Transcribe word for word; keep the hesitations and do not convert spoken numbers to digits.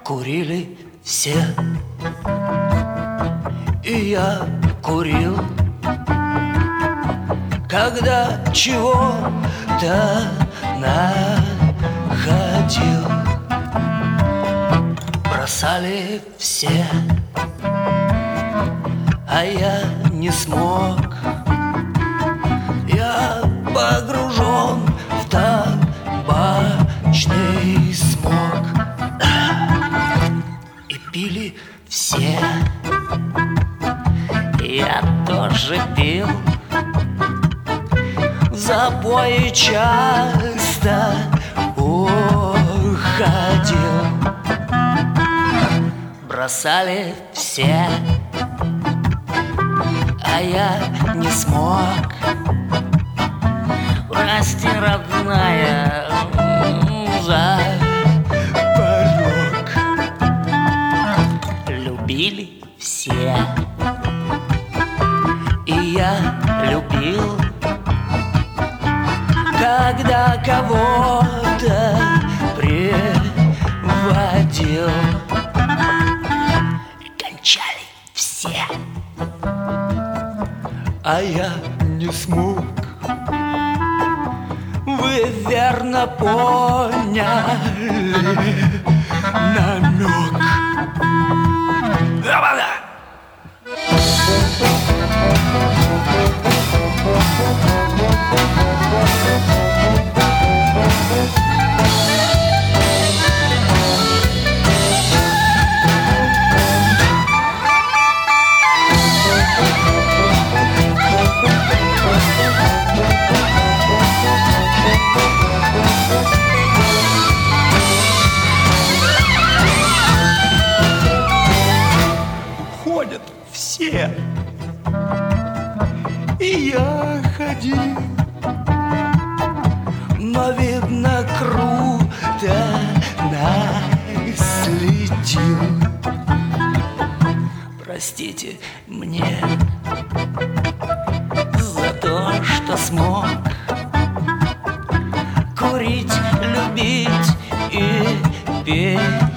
Курили все, и я курил, когда чего-то находил. Бросали все, а я не смог. Я погружен в табачный смог. И пили все, я тоже пил. В запои часто уходил. Бросали все, а я не смог. Прости, родная, за порог. Любили все, и я любил, когда кого-то приводил. Кончали все, а я не смог. Вы верно поняли намек. Ходят все, и я ходил, но, видно, круто наследил. Простите мне за то, что смог курить, любить и петь